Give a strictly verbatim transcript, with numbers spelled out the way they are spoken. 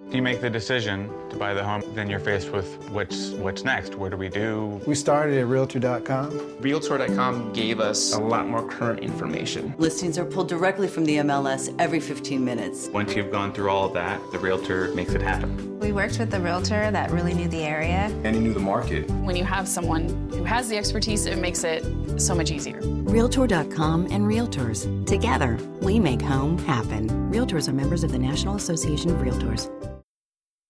You make the decision to buy the home, then you're faced with what's, what's next? What do we do? We started at Realtor dot com. Realtor dot com gave us a lot more current information. Listings are pulled directly from the M L S every fifteen minutes. Once you've gone through all of that, the realtor makes it happen. We worked with the realtor that really knew the area. And he knew the market. When you have someone who has the expertise, it makes it so much easier. Realtor dot com and Realtors. Together, we make home happen. Realtors are members of the National Association of Realtors.